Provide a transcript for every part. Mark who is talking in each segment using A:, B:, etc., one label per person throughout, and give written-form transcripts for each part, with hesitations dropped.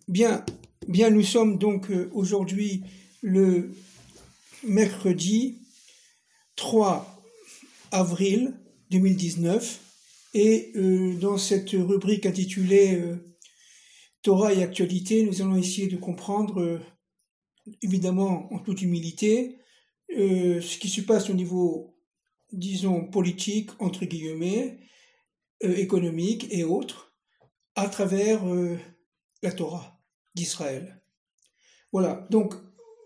A: Bien, bien, nous sommes donc aujourd'hui le mercredi 3 avril 2019 et dans cette rubrique intitulée Torah et actualité, nous allons essayer de comprendre, évidemment en toute humilité, ce qui se passe au niveau, disons, politique, entre guillemets, économique et autres, à travers la Torah d'Israël. Voilà, donc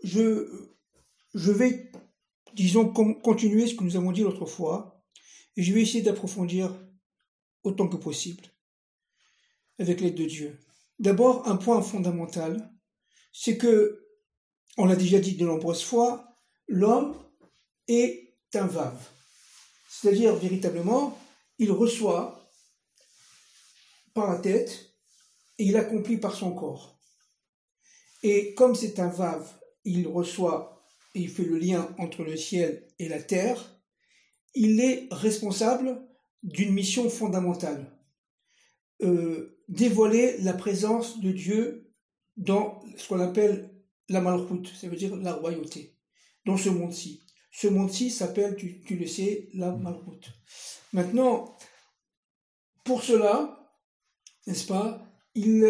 A: je vais, disons, continuer ce que nous avons dit l'autre fois, et je vais essayer d'approfondir autant que possible, avec l'aide de Dieu. D'abord, un point fondamental, c'est que, on l'a déjà dit de nombreuses fois, l'homme est un vave. C'est-à-dire, véritablement, il reçoit par la tête et il accomplit par son corps. Et comme c'est un vave, il reçoit et il fait le lien entre le ciel et la terre, il est responsable d'une mission fondamentale. Dévoiler la présence de Dieu dans ce qu'on appelle la malchoute, ça veut dire la royauté, dans ce monde-ci. Ce monde-ci s'appelle, tu le sais, la malchoute. Maintenant, pour cela, n'est-ce pas, il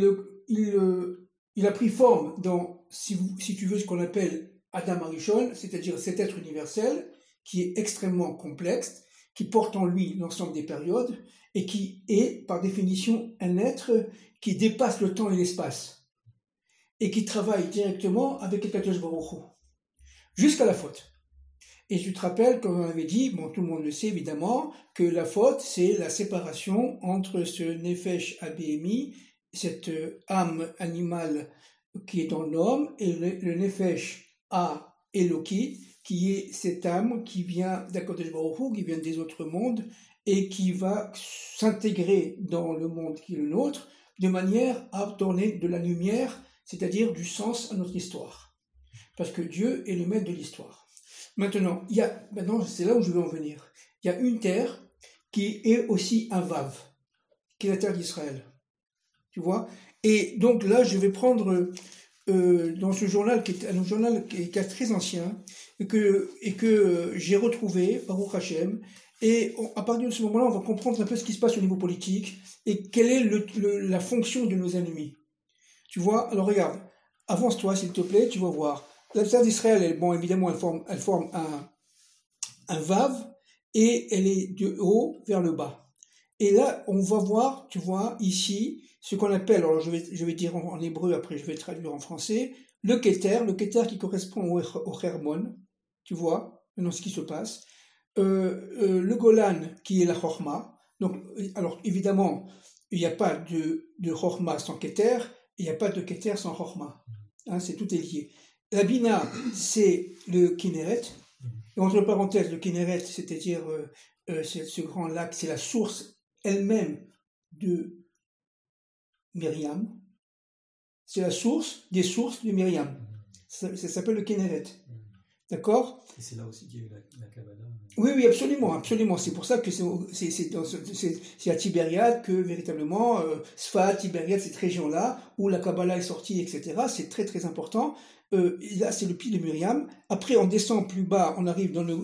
A: a pris forme dans, si tu veux, ce qu'on appelle Adam Arishon, c'est-à-dire cet être universel qui est extrêmement complexe, qui porte en lui l'ensemble des périodes et qui est, par définition, un être qui dépasse le temps et l'espace et qui travaille directement avec Kadosh Baruch Hu, jusqu'à la faute. Et tu te rappelles, comme on avait dit, bon, tout le monde le sait évidemment, que la faute, c'est la séparation entre ce Nefesh Abémi, cette âme animale qui est dans l'homme, et le Nefesh A Eloki, qui est cette âme qui vient d'Akadosh Baruch Hu, qui vient des autres mondes, et qui va s'intégrer dans le monde qui est le nôtre, de manière à donner de la lumière, c'est-à-dire du sens à notre histoire. Parce que Dieu est le maître de l'histoire. Maintenant, c'est là où je veux en venir. Il y a une terre qui est aussi un vave, qui est la terre d'Israël. Tu vois? Et donc là, je vais prendre dans ce journal, qui est un journal qui est très ancien, et que j'ai retrouvé, Baruch Hashem, et à partir de ce moment-là, on va comprendre un peu ce qui se passe au niveau politique, et quelle est la fonction de nos ennemis. Tu vois? Alors regarde, avance-toi s'il te plaît, tu vas voir. La terre d'Israël, bon, évidemment, elle forme un vave, et elle est de haut vers le bas. Et là, on va voir, tu vois, ici, ce qu'on appelle, alors je vais dire en hébreu, après je vais traduire en français, le Keter qui correspond au Hermon, tu vois, maintenant ce qui se passe, le Golan qui est la Chorma, donc, alors évidemment, il n'y a pas de Chorma sans Keter, il n'y a pas de Keter sans Chorma, hein, tout est lié. La Bina, c'est le Kinneret, et entre parenthèses, le Kinneret, c'est-à-dire ce grand lac, c'est la source elle-même de Myriam. C'est la source des sources de Myriam. Ça s'appelle le Kinneret. D'accord?
B: Et c'est là aussi qu'il y a eu la Kabbalah.
A: Oui, absolument, absolument. C'est pour ça que c'est à Tibériade que véritablement, Sfat, Tibériade, cette région-là, où la Kabbalah est sortie, etc., c'est très très important. Là, c'est le pied de Myriam. Après, on descend plus bas, on arrive dans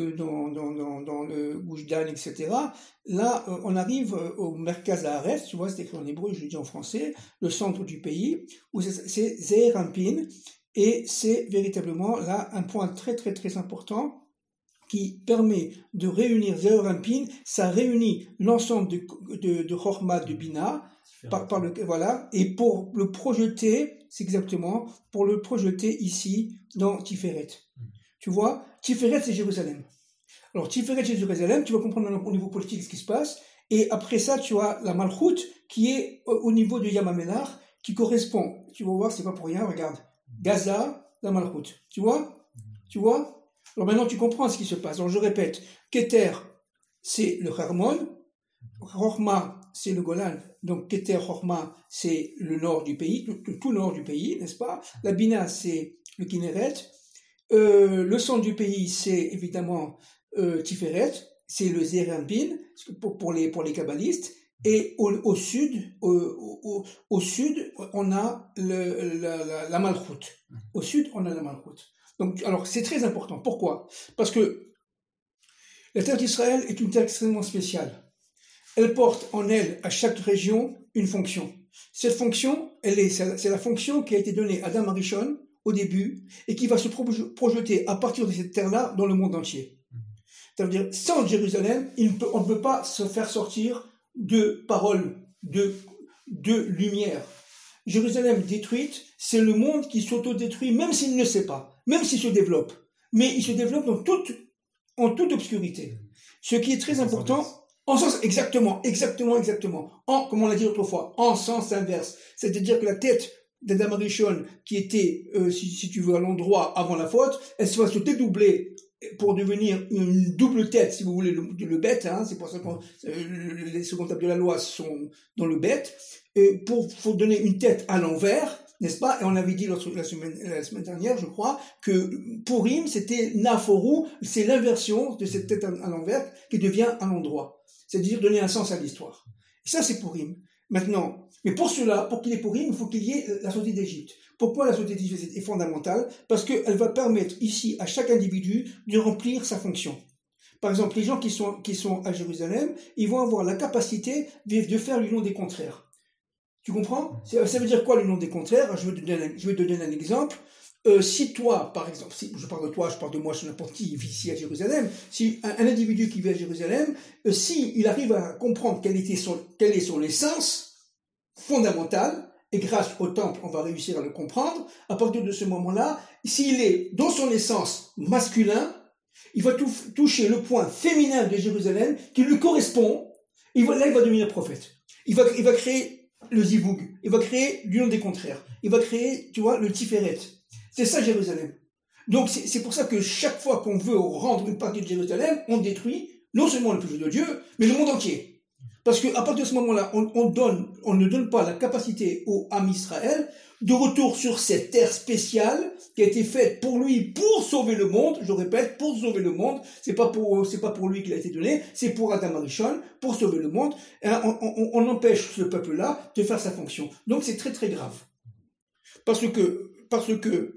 A: le Gushdan, etc. Là, on arrive au Merkaz Haaretz, tu vois, c'est écrit en hébreu, je le dis en français, le centre du pays, où c'est Zeir Anpin, et c'est véritablement là un point très très très important qui permet de réunir Zeir Anpin. Ça réunit l'ensemble de Chorma, de Bina, voilà, et pour le projeter, c'est exactement, pour le projeter ici dans Tiferet. Tu vois, Tiferet, c'est Jérusalem. Alors, Tiferet, c'est Jérusalem, tu vas comprendre au niveau politique ce qui se passe, et après ça, tu as la Malchoute, qui est au niveau de Yamamenar, qui correspond, tu vas voir, c'est pas pour rien, regarde, Gaza, la Malchoute. Tu vois? Alors maintenant, tu comprends ce qui se passe. Alors, je répète, Keter, c'est le Hermon, Chorma, c'est le Golan, donc Keter, Chorma, c'est le nord du pays, tout le nord du pays, n'est-ce pas? La Bina, c'est le Kinneret, le centre du pays, c'est évidemment Tiferet, c'est le Zeir Anpin, pour les kabbalistes, Et au sud, au sud, on a la Malchoute. Au sud, on a la Malchoute. Donc, alors, c'est très important. Pourquoi? Parce que la terre d'Israël est une terre extrêmement spéciale. Elle porte en elle, à chaque région, une fonction. Cette fonction, c'est la fonction qui a été donnée à Adam Arishon au début et qui va se projeter à partir de cette terre-là dans le monde entier. Ça veut dire, sans Jérusalem, on ne peut pas se faire sortir de paroles, de lumière. Jérusalem détruite, c'est le monde qui s'autodétruit, même s'il ne sait pas, même s'il se développe. Mais il se développe en toute obscurité. Ce qui est très important, en sens, exactement. Comme on l'a dit autrefois, en sens inverse. C'est-à-dire que la tête d'Adam Arishon, qui était, si tu veux, à l'endroit avant la faute, elle va se dédoubler pour devenir une double tête, si vous voulez, le bête, hein, c'est pour ça que les secondes tables de la loi sont dans le bête, pour donner une tête à l'envers, n'est-ce pas? Et on avait dit la semaine dernière, je crois, que Purim, c'était Naforu, c'est l'inversion de cette tête à l'envers qui devient à l'endroit. C'est-à-dire donner un sens à l'histoire. Et ça, c'est Purim. Maintenant, mais pour cela, pour qu'il y ait Purim, il faut qu'il y ait la sortie d'Égypte. Pourquoi la sortie d'Égypte est fondamentale? Parce qu'elle va permettre ici à chaque individu de remplir sa fonction. Par exemple, les gens qui sont à Jérusalem, ils vont avoir la capacité de faire l'union des contraires. Tu comprends? Ça veut dire quoi l'union des contraires? Je vais te donner un exemple. Si toi, par exemple, si je parle de toi, je parle de moi, je suis n'importe qui ici à Jérusalem, si un individu qui vit à Jérusalem, s'il arrive à comprendre quelle est son essence fondamentale, et grâce au temple, on va réussir à le comprendre, à partir de ce moment-là, s'il est dans son essence masculin, il va toucher le point féminin de Jérusalem qui lui correspond, il va devenir prophète. Il va créer le zivoug, il va créer l'union des contraires, il va créer, tu vois, le tiferet. C'est ça Jérusalem. Donc c'est pour ça que chaque fois qu'on veut rendre une partie de Jérusalem, on détruit non seulement le péché de Dieu, mais le monde entier. Parce qu'à partir de ce moment-là, on ne donne pas la capacité au Ham Israël de retour sur cette terre spéciale qui a été faite pour lui, pour sauver le monde. Je répète, pour sauver le monde. C'est pas pour lui qu'il a été donné, c'est pour Adam Arishon, pour sauver le monde. On empêche ce peuple-là de faire sa fonction. Donc c'est très très grave. Parce que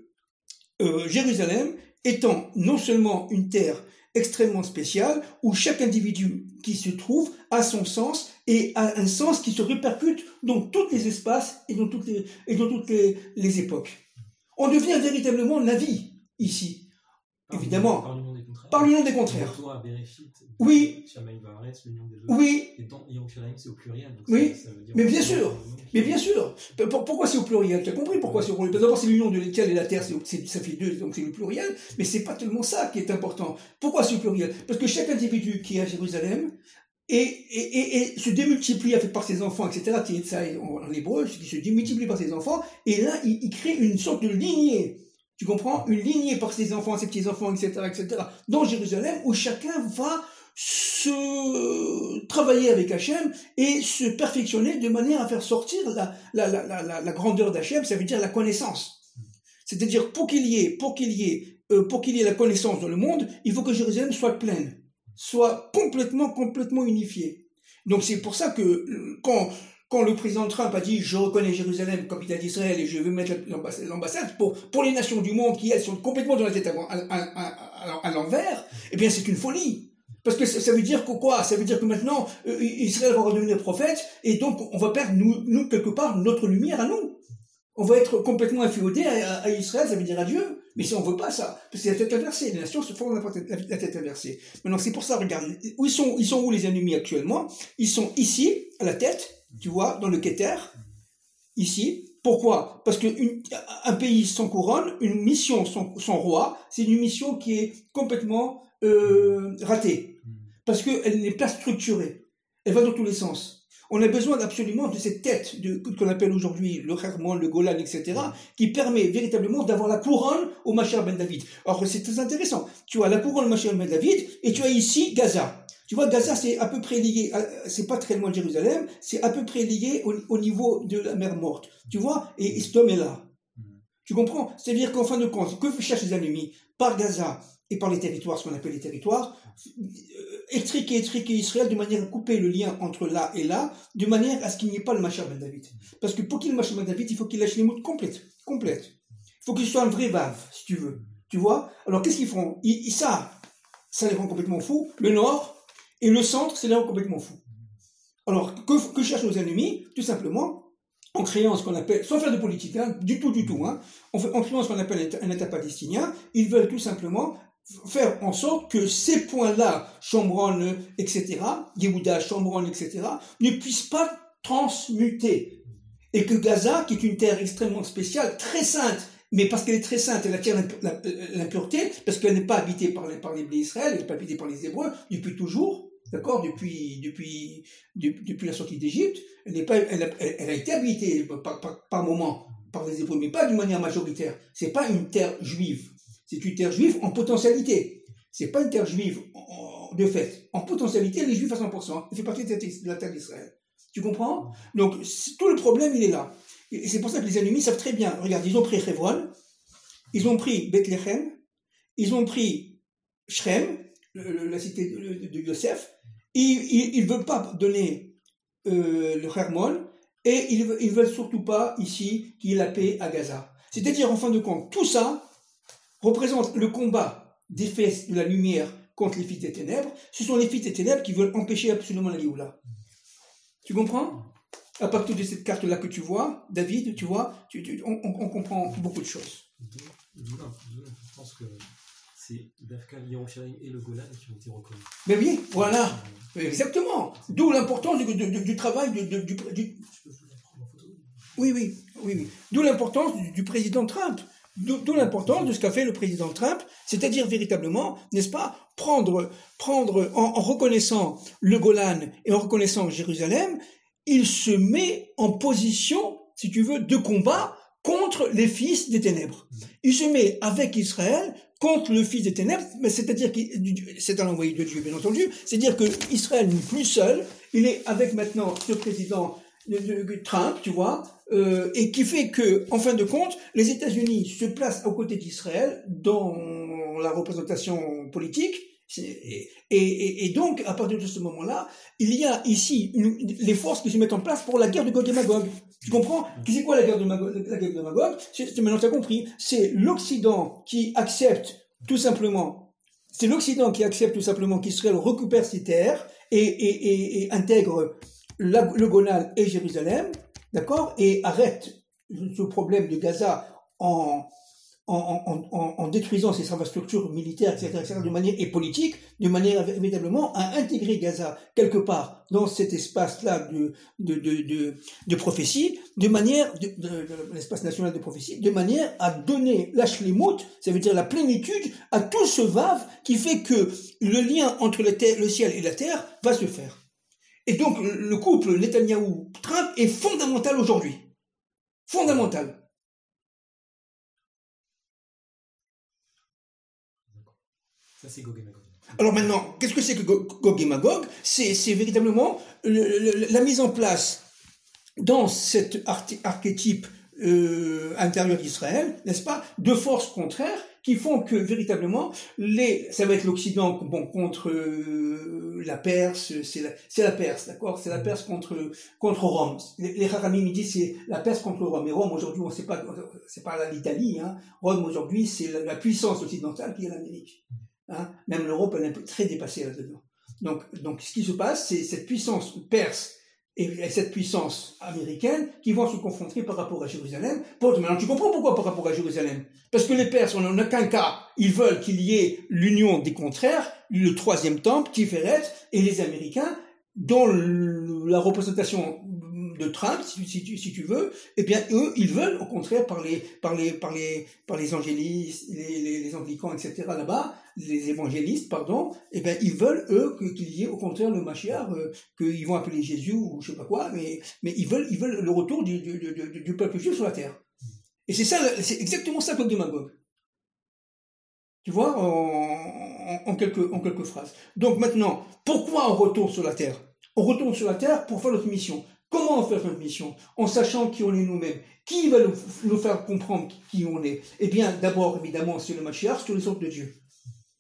A: Jérusalem étant non seulement une terre extrêmement spéciale, où chaque individu qui se trouve a son sens et a un sens qui se répercute dans tous les espaces et dans toutes les époques. On devient véritablement la vie ici, évidemment, par l'union des contraires. Oui. Oui.
B: Et dans Yerushalayim, c'est au pluriel.
A: Oui, mais bien sûr. Mais bien sûr. Pourquoi c'est au pluriel? Tu as compris pourquoi c'est au pluriel? D'abord, c'est l'union de l'étiel et la terre, ça fait deux, donc c'est le pluriel. Mais c'est pas tellement ça qui est important. Pourquoi c'est au pluriel? Parce que chaque individu qui est à Jérusalem et se démultiplie par ses enfants, etc. Ça en hébreu, qui se démultiplie par ses enfants, et là, il crée une sorte de lignée. Tu comprends? Une lignée par ses enfants, ses petits-enfants, etc., dans Jérusalem, où chacun va se travailler avec Hachem et se perfectionner de manière à faire sortir la grandeur d'Hachem, ça veut dire la connaissance. C'est-à-dire, pour qu'il y ait la connaissance dans le monde, il faut que Jérusalem soit pleine, soit complètement unifiée. Donc c'est pour ça que quand le président Trump a dit « je reconnais Jérusalem comme capitale d'Israël et je veux mettre l'ambassade pour les nations du monde qui, elles, sont complètement dans la tête à l'envers », eh bien c'est une folie. Parce que ça veut dire que quoi? Ça veut dire que maintenant, Israël va redevenir prophète, et donc on va perdre, nous quelque part, notre lumière à nous. On va être complètement inféodé à Israël, ça veut dire à Dieu. Mais si on veut pas ça, parce que c'est la tête inversée, les nations se font la tête inversée. Maintenant, c'est pour ça, regarde, ils sont où les ennemis actuellement? Ils sont ici, à la tête, tu vois, dans le Keter, ici. Pourquoi? Parce qu'un pays sans couronne, une mission sans roi, c'est une mission qui est complètement ratée. Parce qu'elle n'est pas structurée. Elle va dans tous les sens. On a besoin absolument de cette tête qu'on appelle aujourd'hui le Hermon, le Golan, etc., qui permet véritablement d'avoir la couronne au Mashiach ben David. Alors c'est très intéressant. Tu as la couronne au Mashiach ben David, et tu as ici Gaza. Tu vois, Gaza, c'est à peu près lié, c'est pas très loin de Jérusalem, c'est à peu près lié au niveau de la mer Morte. Tu vois, et cet homme est là. Tu comprends? C'est-à-dire qu'en fin de compte, que cherchent les ennemis? Par Gaza, et par les territoires, ce qu'on appelle les territoires, étriquer Israël de manière à couper le lien entre là et là, de manière à ce qu'il n'y ait pas le Mashiach ben David. Parce que pour qu'il y ait le Mashiach ben David, il faut qu'il lâche les mots complètes. Il faut qu'il soit un vrai vave, si tu veux. Tu vois? Alors qu'est-ce qu'ils font? Ça les rend complètement fous. Le nord et le centre, ça les rend complètement fous. Alors, que cherchent nos ennemis? Tout simplement, en créant ce qu'on appelle, sans faire de politique, hein, du tout, hein, en créant ce qu'on appelle un État palestinien, ils veulent tout simplement faire en sorte que ces points-là, Shomron, etc., Yehuda, Shomron, etc., ne puissent pas transmuter. Et que Gaza, qui est une terre extrêmement spéciale, très sainte, mais parce qu'elle est très sainte, elle attire l'impureté, parce qu'elle n'est pas habitée par les Bnei Israël, elle n'est pas habitée par les Hébreux, depuis toujours, d'accord, depuis la sortie d'Égypte, elle a été habitée par moments par les Hébreux, mais pas d'une manière majoritaire. C'est pas une terre juive. C'est une terre juive en potentialité. C'est pas une terre juive de fait. En potentialité, elle est juive à 100%. Elle fait partie de la terre d'Israël. Tu comprends? Donc, tout le problème, il est là. Et c'est pour ça que les ennemis savent très bien. Regarde, ils ont pris Hebron, ils ont pris Bethléem, ils ont pris Shrem, la cité de Yosef, et ils ne veulent pas donner le Hermon, et ils ne veulent surtout pas, ici, qu'il y ait la paix à Gaza. C'est-à-dire, en fin de compte, tout ça représente le combat des fils de la lumière contre les fils des ténèbres. Ce sont les fils des ténèbres qui veulent empêcher absolument la Géoula. Tu comprends? À partir de cette carte-là que tu vois, David, tu vois, on comprend beaucoup de choses.
B: D'où l'importance que c'est Berka, Yerushalayim et le Golan qui ont été reconnus.
A: Mais oui, voilà, exactement. D'où l'importance du travail du. Oui. D'où l'importance du président Trump. D'où l'importance de ce qu'a fait le président Trump, c'est-à-dire véritablement, n'est-ce pas, prendre en reconnaissant le Golan et en reconnaissant Jérusalem, il se met en position, si tu veux, de combat contre les fils des ténèbres. Il se met avec Israël contre le fils des ténèbres, mais c'est-à-dire que c'est un envoyé de Dieu, bien entendu, c'est-à-dire que Israël n'est plus seul, il est avec maintenant ce président Trump, tu vois, et qui fait que, en fin de compte, les États-Unis se placent aux côtés d'Israël dans la représentation politique. Et donc, à partir de ce moment-là, il y a ici les forces qui se mettent en place pour la guerre de Gog et Magog. Tu comprends? C'est quoi la guerre de Magog? Maintenant, tu as compris. C'est l'Occident qui accepte tout simplement qu'Israël récupère ses terres et intègre le Golan et Jérusalem, d'accord? Et arrête ce problème de Gaza en détruisant ses infrastructures militaires, etc., de manière et politique, de manière véritablement à intégrer Gaza quelque part dans cet espace-là de prophétie, de manière, l'espace national de prophétie, de manière à donner la shlémout, ça veut dire la plénitude, à tout ce vave qui fait que le lien entre le ciel et la terre va se faire. Et donc, le couple Netanyahou-Trump est fondamental aujourd'hui. Fondamental.
B: Ça, c'est Gog et Magog.
A: Alors maintenant, qu'est-ce que c'est que Gog et Magog? C'est véritablement la mise en place dans cet archétype intérieur d'Israël, n'est-ce pas, de forces contraires qui font que véritablement ça va être l'Occident contre la Perse, c'est la Perse, d'accord, c'est la Perse contre Rome. Les Haramim disent c'est la Perse contre Rome. Et Rome aujourd'hui, on sait pas, c'est pas l'Italie, hein. Rome aujourd'hui, c'est la puissance occidentale qui est l'Amérique. Hein, même l'Europe, elle est un peu très dépassée là-dedans. Donc, ce qui se passe, c'est cette puissance perse et cette puissance américaine qui vont se confronter par rapport à Jérusalem. Maintenant, tu comprends pourquoi par rapport à Jérusalem? Parce que les Perses, en aucun cas, ils veulent qu'il y ait l'union des contraires, le troisième temple, Tiferet, et les Américains, dont la représentation de Trump, si tu veux, eh bien, eux, ils veulent, au contraire, par les angélistes, les anglicans, etc., là-bas, les évangélistes, pardon, eh bien, ils veulent, eux, qu'il y ait, au contraire, le Mashiach, qu'ils vont appeler Jésus, ou je sais pas quoi, mais ils veulent le retour du peuple juif sur la terre. Et c'est exactement ça, Gog et Magog. Tu vois, en quelques phrases. Donc maintenant, pourquoi on retourne sur la terre? On retourne sur la terre pour faire notre mission. Comment faire notre mission? En sachant qui on est nous-mêmes. Qui va nous faire comprendre qui on est? Eh bien, d'abord, évidemment, c'est le Mashiach, c'est les sortes de Dieu.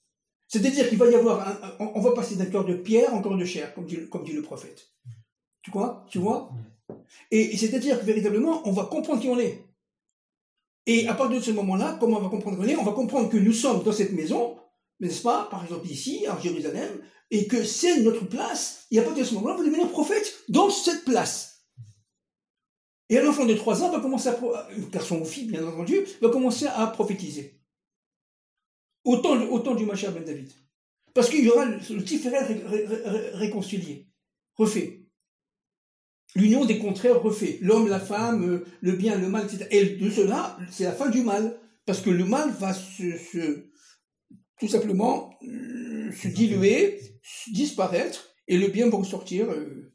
A: C'est-à-dire qu'il va y avoir on va passer d'un cœur de pierre en cœur de chair, comme dit le prophète. Tu vois? Et c'est-à-dire que véritablement, on va comprendre qui on est. Et à partir de ce moment-là, comment on va comprendre qui on est? On va comprendre que nous sommes dans cette maison, n'est-ce pas? Par exemple ici, à Jérusalem, et que c'est notre place. Et à partir de ce moment-là, on va devenir prophète dans cette place. Et un enfant de 3 ans va commencer garçon ou fille, bien entendu, va commencer à prophétiser. Autant du Mashiach ben David. Parce qu'il y aura le Tiferet réconcilié, refait. L'union des contraires refait. L'homme, la femme, le bien, le mal, etc. Et de cela, c'est la fin du mal. Parce que le mal va tout simplement se diluer, disparaître, et le bien va ressortir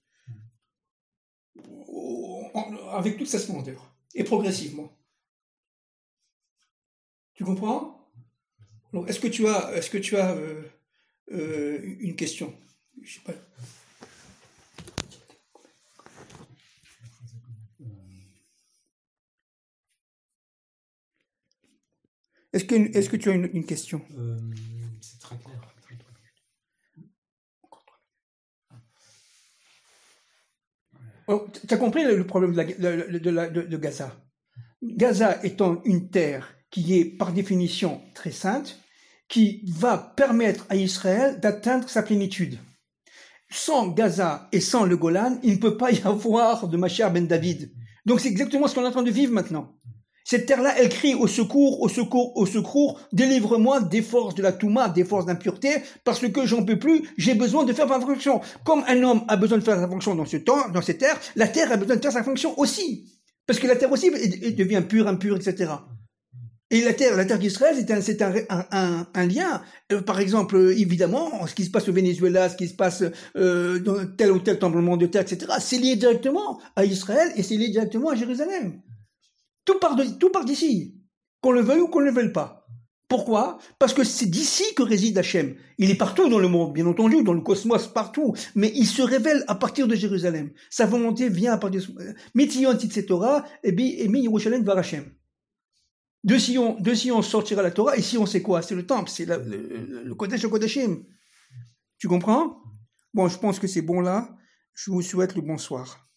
A: avec toute sa splendeur. Et progressivement. Tu comprends? Alors, est-ce que tu as une question? Je sais pas. Est-ce que tu as une question?
B: C'est très clair.
A: Tu as compris le problème de Gaza? Gaza étant une terre qui est par définition très sainte, qui va permettre à Israël d'atteindre sa plénitude. Sans Gaza et sans le Golan, il ne peut pas y avoir de Mashiach ben David. Donc c'est exactement ce qu'on est en train de vivre maintenant. Cette terre-là, elle crie au secours, au secours, au secours, délivre-moi des forces de la Touma, des forces d'impureté, parce que j'en peux plus, j'ai besoin de faire ma fonction. Comme un homme a besoin de faire sa fonction dans cette terre, la terre a besoin de faire sa fonction aussi. Parce que la terre aussi devient pure, impure, etc. Et la terre d'Israël, c'est un lien. Par exemple, évidemment, ce qui se passe au Venezuela, ce qui se passe dans tel ou tel tremblement de terre, etc., c'est lié directement à Israël et c'est lié directement à Jérusalem. Tout part d'ici, qu'on le veuille ou qu'on ne le veuille pas. Pourquoi? Parce que c'est d'ici que réside Hachem. Il est partout dans le monde, bien entendu, dans le cosmos, partout, mais il se révèle à partir de Jérusalem. Sa volonté vient à partir de Mitzion Titse Torah, et Mi Yerushalem var Hachem. De Sion sortira la Torah, et Sion c'est quoi? C'est le temple, c'est le Kodesh Kodeshim. Tu comprends? Bon, je pense que c'est bon là. Je vous souhaite le bonsoir.